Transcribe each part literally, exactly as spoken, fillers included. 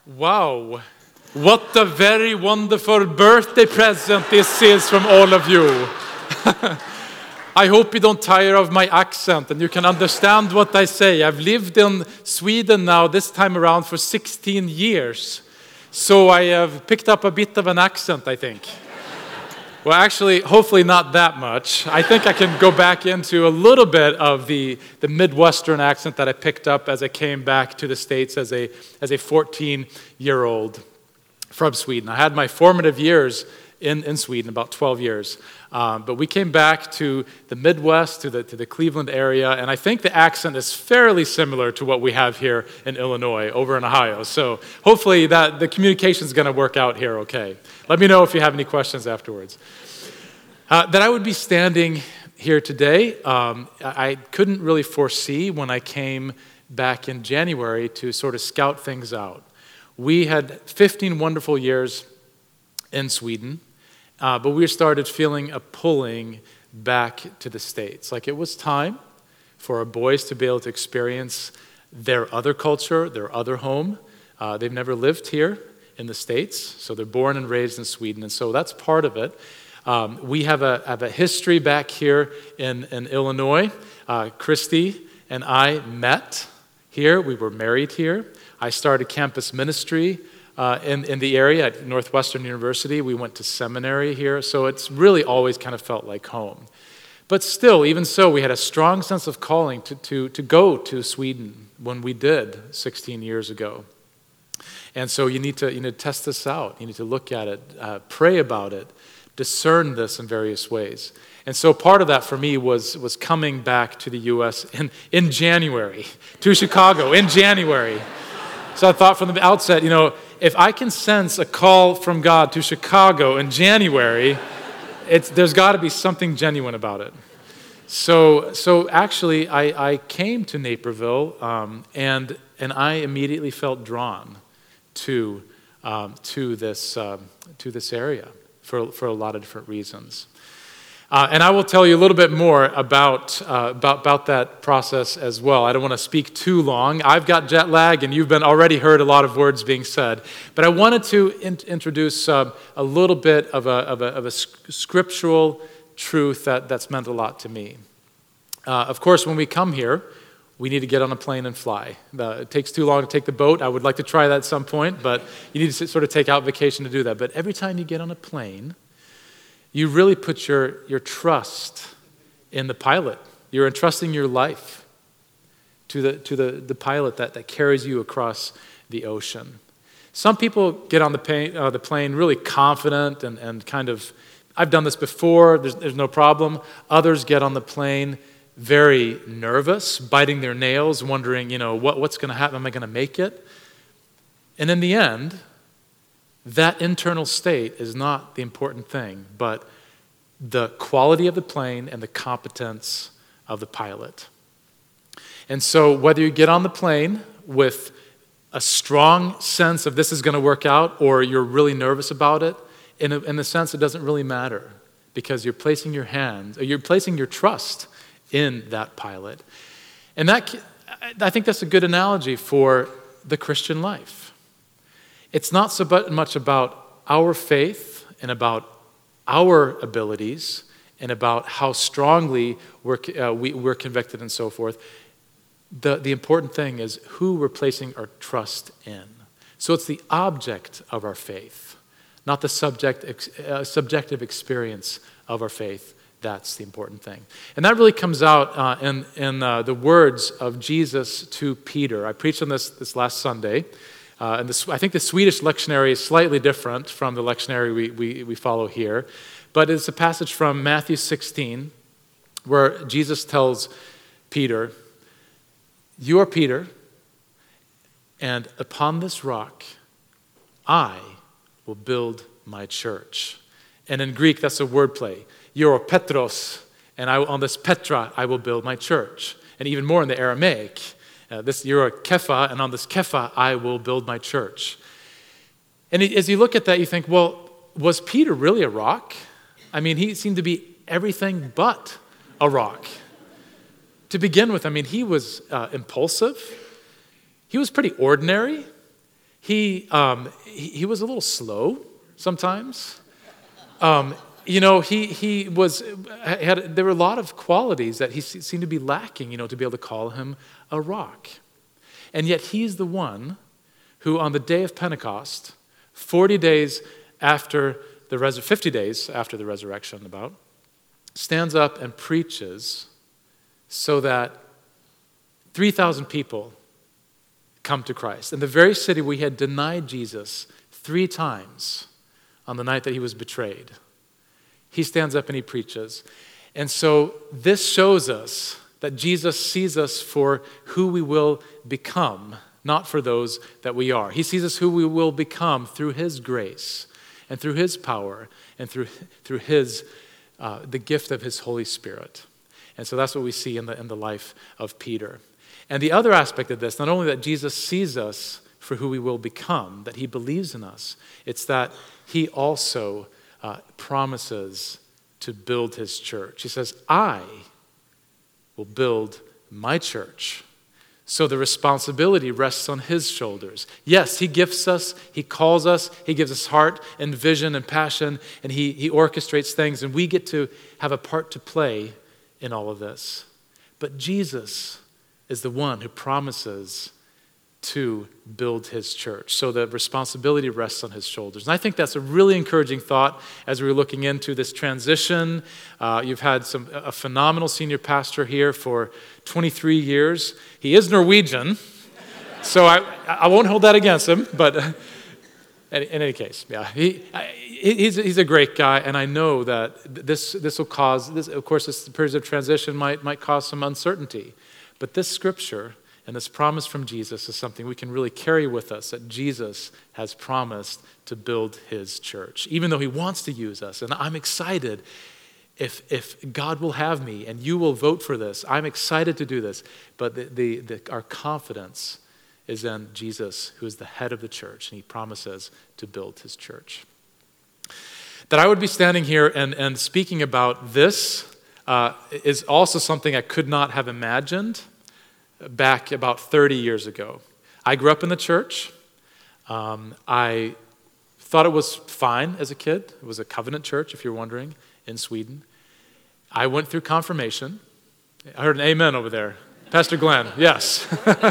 Wow, what a very wonderful birthday present this is from all of you. I hope you don't tire of my accent and you can understand what I say. I've lived in Sweden now this time around for sixteen years. So I have picked up a bit of an accent, I think. Well, actually, hopefully not that much. I think I can go back into a little bit of the, the Midwestern accent that I picked up as I came back to the States as a as a fourteen-year-old from Sweden. I had my formative years in, in Sweden, about twelve years. Um, but we came back to the Midwest, to the to the Cleveland area, and I think the accent is fairly similar to what we have here in Illinois, over in Ohio. So hopefully that the communication is going to work out here okay. Let me know if you have any questions afterwards. Uh, that I would be standing here today, um, I couldn't really foresee when I came back in January to sort of scout things out. We had fifteen wonderful years in Sweden. Uh, but we started feeling a pulling back to the States. Like it was time for our boys to be able to experience their other culture, their other home. Uh, they've never lived here in the States, so they're born and raised in Sweden, and so that's part of it. Um, we have a, have a history back here in, in Illinois. Uh, Christy and I met here. We were married here. I started campus ministry Uh, in, in the area at Northwestern University. We went to seminary here, so it's really always kind of felt like home. But still, even so, we had a strong sense of calling to, to, to go to Sweden when we did sixteen years ago. And so you need to, you need to test this out. You need to look at it, uh, pray about it, discern this in various ways. And so part of that for me was, was coming back to the U S in, in January, to Chicago in January. So I thought from the outset, you know, if I can sense a call from God to Chicago in January, it's, there's got to be something genuine about it. So, so actually, I, I came to Naperville, um, and and I immediately felt drawn to um, to this um, to this area for for a lot of different reasons. Uh, and I will tell you a little bit more about, uh, about about that process as well. I don't want to speak too long. I've got jet lag, and you've been already heard a lot of words being said. But I wanted to in- introduce uh, a little bit of a, of a, of a scriptural truth that, that's meant a lot to me. Uh, of course, when we come here, we need to get on a plane and fly. Uh, it takes too long to take the boat. I would like to try that at some point, but you need to sort of take out vacation to do that. But every time you get on a plane, you really put your, your trust in the pilot. You're entrusting your life to the to the, the pilot that, that carries you across the ocean. Some people get on the, plane, uh, the plane really confident and, and kind of, I've done this before, there's, there's no problem. Others get on the plane very nervous, biting their nails, wondering, you know, what, what's going to happen? Am I going to make it? And in the end, that internal state is not the important thing, but the quality of the plane and the competence of the pilot. And so whether you get on the plane with a strong sense of this is going to work out, or you're really nervous about it, in a, in a sense it doesn't really matter, because you're placing your hands, or you're placing your trust in that pilot. And that, I think that's a good analogy for the Christian life. It's not so much about our faith and about our abilities and about how strongly we're, uh, we, we're convicted and so forth. The, the important thing is who we're placing our trust in. So it's the object of our faith, not the subject, uh, subjective experience of our faith. That's the important thing. And that really comes out uh, in, in uh, the words of Jesus to Peter. I preached on this this last Sunday. Uh, and the, I think the Swedish lectionary is slightly different from the lectionary we, we, we follow here. But it's a passage from Matthew sixteen where Jesus tells Peter, "You are Peter, and upon this rock I will build my church." And in Greek, that's a wordplay. "You are Petros, and I, on this Petra I will build my church." And even more in the Aramaic, Uh, this you're a Kepha, and on this Kepha I will build my church. And as you look at that, you think, well, was Peter really a rock? I mean, he seemed to be everything but a rock. To begin with, I mean, he was uh, impulsive. He was pretty ordinary. he, um, he, he was a little slow sometimes. Um, you know, he he was, had, there were a lot of qualities that he seemed to be lacking, you know, to be able to call him a rock. And yet he's the one who on the day of Pentecost, forty days after the res- fifty days after the resurrection about, stands up and preaches so that three thousand people come to Christ. In the very city we had denied Jesus three times on the night that he was betrayed, he stands up and he preaches. And so this shows us that Jesus sees us for who we will become, not for those that we are. He sees us who we will become through his grace and through his power and through, through his, uh, the gift of his Holy Spirit. And so that's what we see in the, in the life of Peter. And the other aspect of this, not only that Jesus sees us for who we will become, that he believes in us, it's that he also uh, promises to build his church. He says, I will build my church. So the responsibility rests on his shoulders. Yes, he gifts us, he calls us, he gives us heart and vision and passion, and he, he orchestrates things, and we get to have a part to play in all of this. But Jesus is the one who promises to build his church. So the responsibility rests on his shoulders. And I think that's a really encouraging thought as we're looking into this transition. Uh, you've had some a phenomenal senior pastor here for twenty-three years. He is Norwegian, so I, I won't hold that against him, but uh, in, in any case, yeah, he, he's, he's a great guy, and I know that this this will cause, this, of course, this period of transition might, might cause some uncertainty, but this scripture and this promise from Jesus is something we can really carry with us, that Jesus has promised to build his church, even though he wants to use us. And I'm excited if if God will have me and you will vote for this. I'm excited to do this. But the, the, the, our confidence is in Jesus, who is the head of the church, and he promises to build his church. That I would be standing here and, and speaking about this uh, is also something I could not have imagined back about thirty years ago. I grew up in the church. Um, I thought it was fine as a kid. It was a covenant church, if you're wondering, in Sweden. I went through confirmation. I heard an amen over there. Pastor Glenn, yes.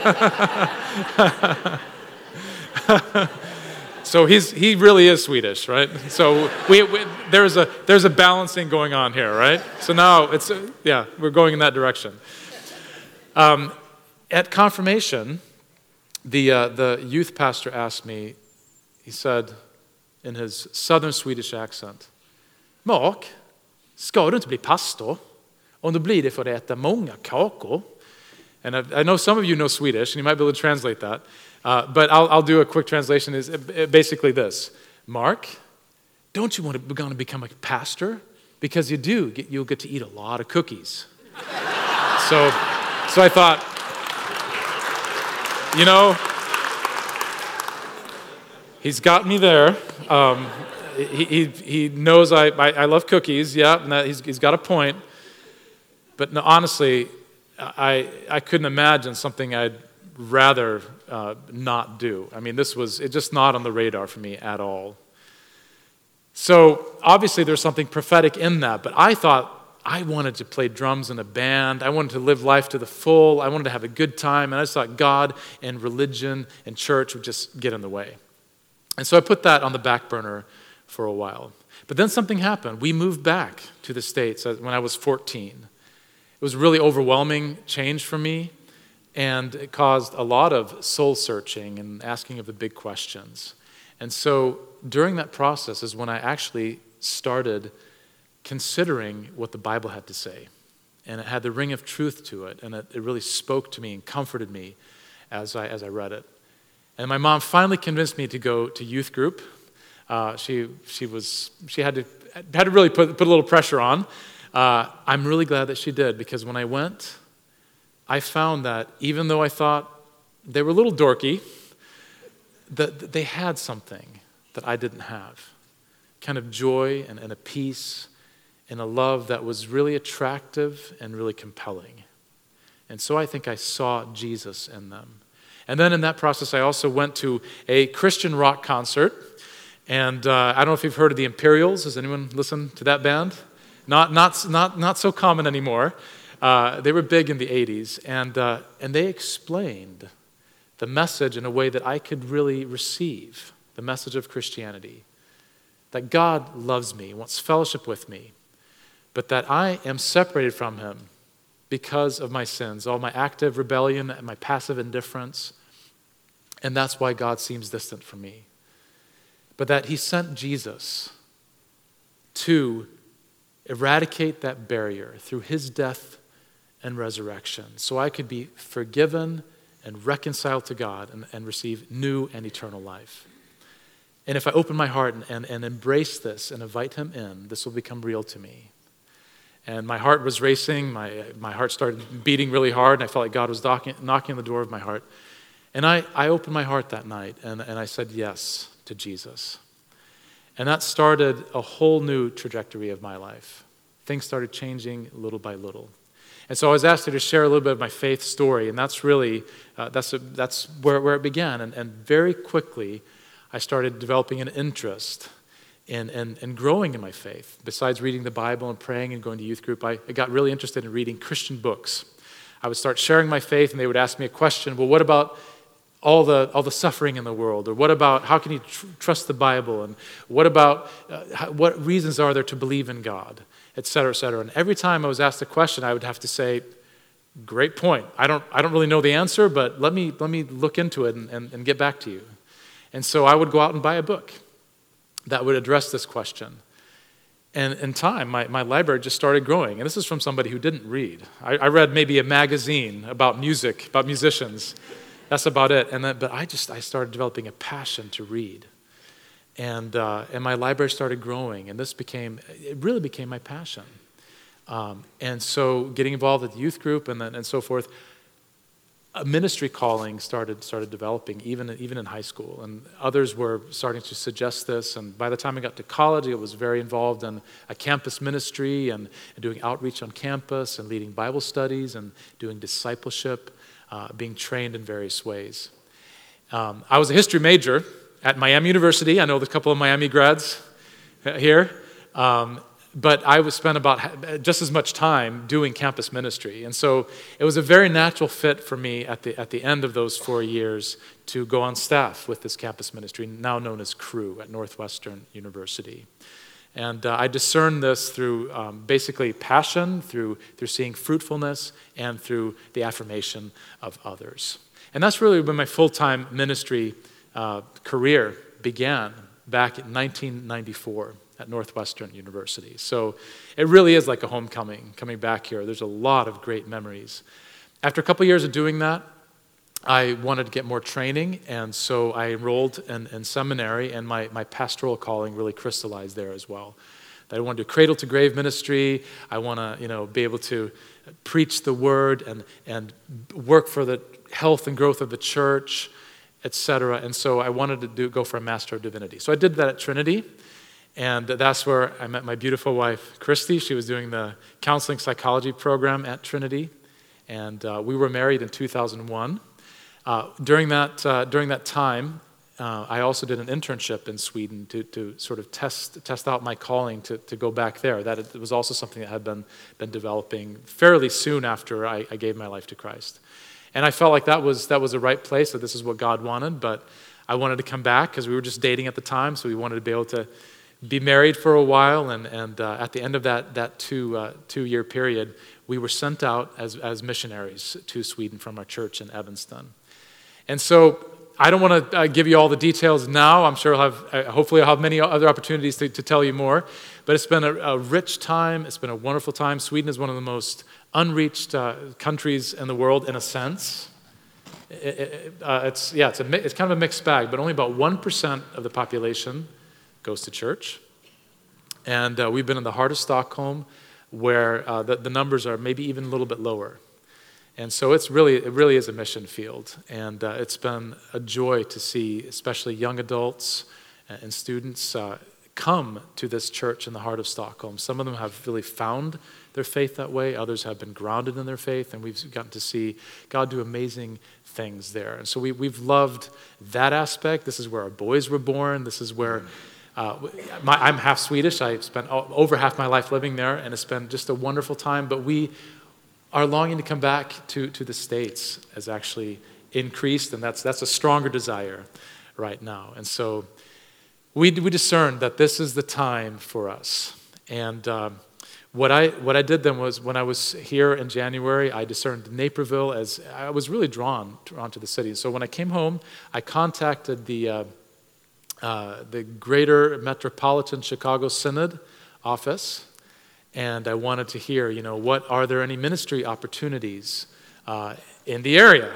So he's he really is Swedish, right? So we, we there's a there's a balancing going on here, right? So now it's uh, yeah, we're going in that direction. Um, At confirmation, the uh, the youth pastor asked me, he said in his southern Swedish accent, Mark, ska du inte bli pastor om du blir det för att äta många kakor? And I, I know some of you know Swedish, and you might be able to translate that, uh, but I'll, I'll do a quick translation. Is basically this: Mark, don't you want to, going to become a pastor? Because you do, get, you'll get to eat a lot of cookies. so, so I thought, you know, he's got me there. Um, he, he he knows I, I, I love cookies, yeah, and that he's he's got a point. But no, honestly, I I couldn't imagine something I'd rather uh, not do. I mean, this was it just not on the radar for me at all. So obviously there's something prophetic in that, but I thought I wanted to play drums in a band. I wanted to live life to the full. I wanted to have a good time. And I just thought God and religion and church would just get in the way. And so I put that on the back burner for a while. But then something happened. We moved back to the States when I was fourteen. It was a really overwhelming change for me. And it caused a lot of soul searching and asking of the big questions. And so during that process is when I actually started considering what the Bible had to say. And it had the ring of truth to it, and it, it really spoke to me and comforted me as I as I read it. And my mom finally convinced me to go to youth group. Uh, she she was she had to had to really put put a little pressure on. Uh, I'm really glad that she did, because when I went, I found that even though I thought they were a little dorky, that they had something that I didn't have, kind of joy and, and a peace and a love that was really attractive and really compelling. And so I think I saw Jesus in them. And then in that process, I also went to a Christian rock concert. And uh, I don't know if you've heard of the Imperials. Has anyone listened to that band? Not, not, not, not so common anymore. Uh, they were big in the eighties. And, uh, and they explained the message in a way that I could really receive, the message of Christianity. That God loves me, wants fellowship with me, but that I am separated from him because of my sins, all my active rebellion and my passive indifference, and that's why God seems distant from me. But that he sent Jesus to eradicate that barrier through his death and resurrection, so I could be forgiven and reconciled to God and, and receive new and eternal life. And if I open my heart and, and, and embrace this and invite him in, this will become real to me. And my heart was racing, my, my heart started beating really hard, and I felt like God was knocking, knocking on the door of my heart. And I, I opened my heart that night, and, and I said yes to Jesus. And that started a whole new trajectory of my life. Things started changing little by little. And so I was asked to share a little bit of my faith story, and that's really, uh, that's a, that's where, where it began. And, and very quickly, I started developing an interest in, in, in growing in my faith. Besides reading the Bible and praying and going to youth group, I, I got really interested in reading Christian books. I would start sharing my faith, and they would ask me a question, well, what about all the all the suffering in the world? Or what about, how can you tr- trust the Bible? And what about, uh, how, what reasons are there to believe in God? Et cetera, et cetera. And every time I was asked a question, I would have to say, great point. I don't I don't really know the answer, but let me let me look into it and, and, and get back to you. And so I would go out and buy a book that would address this question. And in time, my, my library just started growing. And this is from somebody who didn't read. I, I read maybe a magazine about music, about musicians. That's about it. And then, but I just, I started developing a passion to read. And, uh, and my library started growing. And this became, it really became my passion. Um, and so getting involved with the youth group and then, and so forth, a ministry calling started started developing even, even in high school. And others were starting to suggest this. And by the time I got to college, I was very involved in a campus ministry and, and doing outreach on campus and leading Bible studies and doing discipleship, uh, being trained in various ways. Um, I was a history major at Miami University. I know a couple of Miami grads here. Um, But I was spent about just as much time doing campus ministry. And so it was a very natural fit for me at the at the end of those four years to go on staff with this campus ministry, now known as Cru at Northwestern University. And uh, I discerned this through um, basically passion, through through seeing fruitfulness, and through the affirmation of others. And that's really when my full-time ministry uh, career began back in nineteen ninety-four. At Northwestern University. So it really is like a homecoming, coming back here. There's a lot of great memories. After a couple years of doing that, I wanted to get more training, and so I enrolled in, in seminary, and my, my pastoral calling really crystallized there as well. That I want to do cradle to grave ministry. I want to, you know, be able to preach the word and, and work for the health and growth of the church, et cetera. And so I wanted to do, go for a Master of Divinity. So I did that at Trinity. And that's where I met my beautiful wife, Christy. She was doing the counseling psychology program at Trinity. And uh, we were married in two thousand one. Uh, during that uh, during that time, uh, I also did an internship in Sweden to, to sort of test test out my calling to, to go back there. That it was also something that had been, been developing fairly soon after I, I gave my life to Christ. And I felt like that was, that was the right place, that this is what God wanted. But I wanted to come back because we were just dating at the time, so we wanted to be able to be married for a while, and, and uh, at the end of that that two uh, two-year period, we were sent out as, as missionaries to Sweden from our church in Evanston. And so I don't want to uh, give you all the details now. I'm sure I'll have, uh, hopefully I'll have many other opportunities to, to tell you more. But it's been a, a rich time. It's been a wonderful time. Sweden is one of the most unreached uh, countries in the world, in a sense. It, it, uh, it's yeah, it's a it's kind of a mixed bag. But only about one percent of the population goes to church. And uh, we've been in the heart of Stockholm, where uh, the, the numbers are maybe even a little bit lower. And so it's really, it really is a mission field. And uh, it's been a joy to see, especially young adults and students, uh, come to this church in the heart of Stockholm. Some of them have really found their faith that way. Others have been grounded in their faith, and we've gotten to see God do amazing things there. And so we, we've loved that aspect. This is where our boys were born. This is where uh, my, I'm half Swedish. I spent over half my life living there, and it's been just a wonderful time. But we are longing to come back to, to the States has actually increased, and that's that's a stronger desire right now. And so we we discerned that this is the time for us. And um, what I what I did then was, when I was here in January, I discerned Naperville as I was really drawn drawn to the city. So when I came home, I contacted the uh, uh, the Greater Metropolitan Chicago Synod office, and I wanted to hear, you know, what are there any ministry opportunities uh, in the area?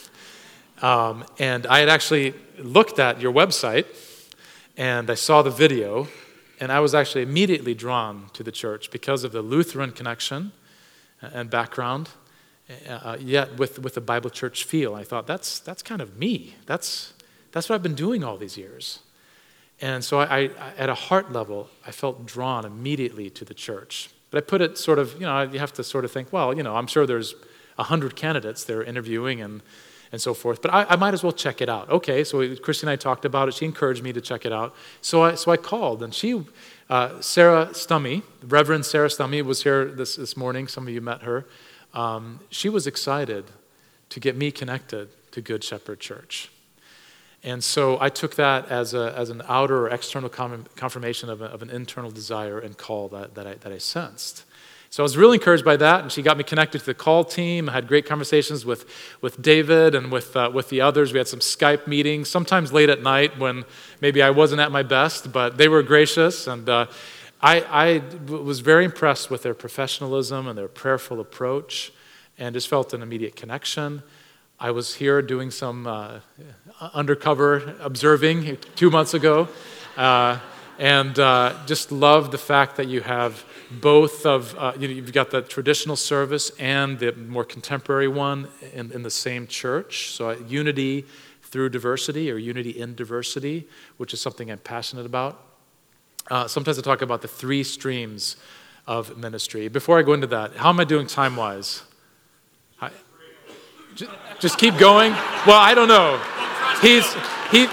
Um, and I had actually looked at your website, and I saw the video, and I was actually immediately drawn to the church because of the Lutheran connection and background, uh, yet with, with the Bible church feel. I thought, that's that's kind of me. That's that's what I've been doing all these years. And so I, I, at a heart level, I felt drawn immediately to the church. But I put it sort of, you know, you have to sort of think, well, you know, I'm sure there's a hundred candidates they're interviewing and and so forth, but I, I might as well check it out. Okay, so Christy and I talked about it. She encouraged me to check it out. So I so I called, and she, uh, Sarah Stummy, Reverend Sarah Stummy, was here this, this morning. Some of you met her. Um, she was excited to get me connected to Good Shepherd Church. And so I took that as a as an outer or external confirmation of, a, of an internal desire and call that, that, I, that I sensed. So I was really encouraged by that, and she got me connected to the call team. I had great conversations with, with David and with uh, with the others. We had some Skype meetings, sometimes late at night when maybe I wasn't at my best, but they were gracious. And uh, I, I was very impressed with their professionalism and their prayerful approach, and just felt an immediate connection. I was here doing some uh, undercover observing two months ago, uh, and uh, just love the fact that you have both of, uh, you know, you've got the traditional service and the more contemporary one in, in the same church. So uh, unity through diversity, or unity in diversity, which is something I'm passionate about. Uh, sometimes I talk about the three streams of ministry. Before I go into that, how am I doing time-wise? I, just, just keep going? Well, I don't know. He's, he...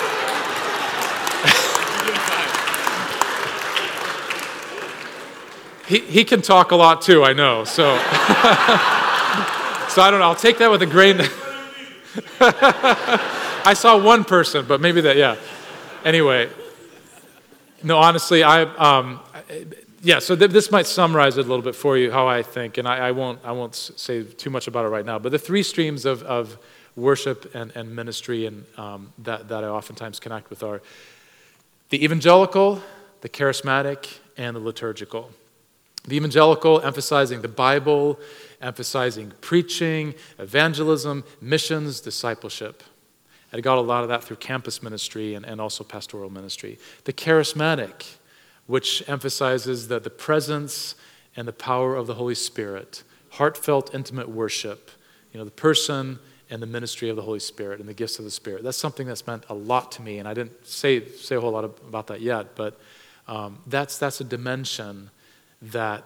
He he can talk a lot too, I know. So, so I don't know. I'll take that with a grain. I saw one person, but maybe that, yeah. Anyway, no, honestly, I um, yeah. So th- this might summarize it a little bit for you how I think, and I, I won't I won't say too much about it right now. But the three streams of of worship and, and ministry and um, that that I oftentimes connect with are the evangelical, the charismatic, and the liturgical. The evangelical, emphasizing the Bible, emphasizing preaching, evangelism, missions, discipleship. And I got a lot of that through campus ministry and, and also pastoral ministry. The charismatic, which emphasizes the, the presence and the power of the Holy Spirit, heartfelt, intimate worship, you know, the person and the ministry of the Holy Spirit and the gifts of the Spirit. That's something that's meant a lot to me, and I didn't say say a whole lot about that yet, but um, that's that's a dimension that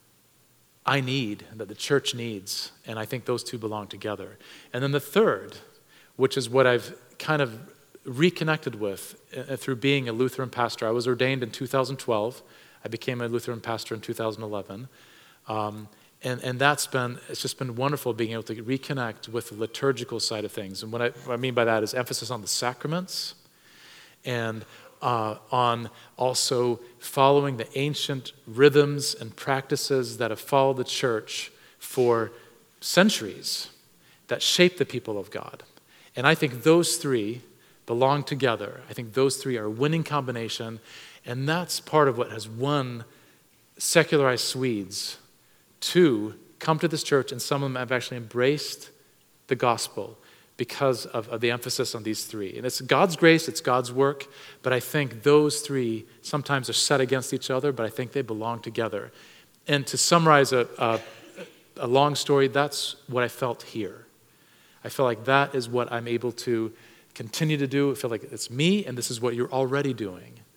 I need, that the church needs, and I think those two belong together. And then the third, which is what I've kind of reconnected with uh, through being a Lutheran pastor. I was ordained in two thousand twelve. I became a Lutheran pastor in two thousand eleven. Um, and, and that's been, it's just been wonderful being able to reconnect with the liturgical side of things. And what I, what I mean by that is emphasis on the sacraments and Uh, on also following the ancient rhythms and practices that have followed the church for centuries that shape the people of God. And I think those three belong together. I think those three are a winning combination, and that's part of what has won secularized Swedes to come to this church, and some of them have actually embraced the gospel because of, of the emphasis on these three. And it's God's grace, it's God's work, but I think those three sometimes are set against each other, but I think they belong together. And to summarize a, a, a long story, that's what I felt here. I feel like that is what I'm able to continue to do. I feel like it's me, and this is what you're already doing.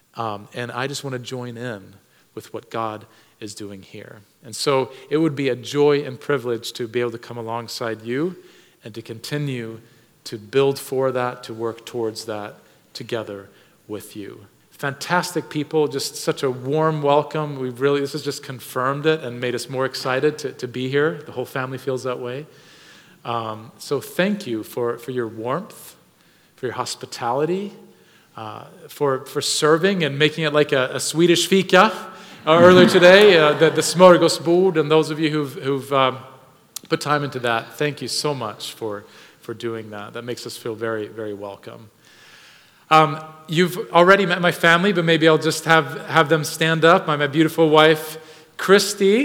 Um, and I just want to join in with what God is doing here. And so it would be a joy and privilege to be able to come alongside you and to continue to build for that, to work towards that together with you. Fantastic people, just such a warm welcome. We've really, this has just confirmed it and made us more excited to, to be here. The whole family feels that way. Um, so thank you for, for your warmth, for your hospitality, uh, for, for serving and making it like a, a Swedish fika uh, earlier today, uh, the, the smörgåsbord, and those of you who've, who've um, put time into that, thank you so much for, for doing that. That makes us feel very, very welcome. Um, you've already met my family, but maybe I'll just have, have them stand up. My, my beautiful wife, Christy.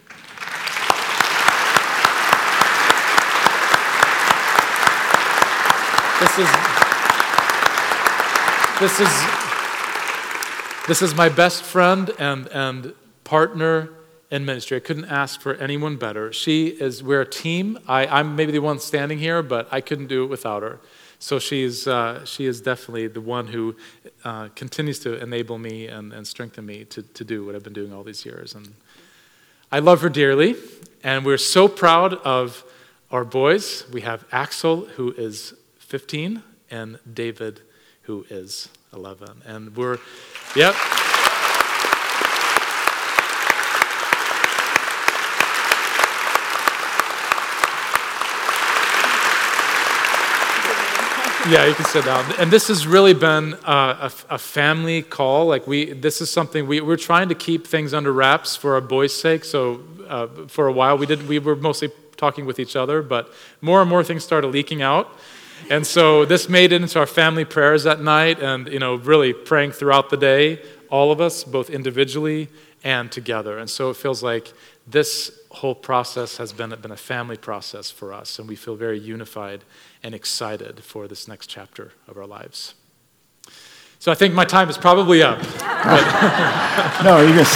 This is, this is, this is my best friend and, and partner in ministry. I couldn't ask for anyone better. She is, we're a team. I, I'm maybe the one standing here, but I couldn't do it without her. So she's, uh, she is definitely the one who uh, continues to enable me and, and strengthen me to, to do what I've been doing all these years. And I love her dearly, and we're so proud of our boys. We have Axel, who is fifteen, and David, who is eleven. And we're, yep. Yeah, you can sit down. And this has really been uh, a, a family call. Like we, this is something we, we're trying to keep things under wraps for our boys' sake. So uh, for a while, we did. We were mostly talking with each other, but more and more things started leaking out. And so this made it into our family prayers that night, and you know, really praying throughout the day, all of us, both individually and together. And so it feels like this whole process has been, been a family process for us, and we feel very unified and excited for this next chapter of our lives. So I think my time is probably up. No, you can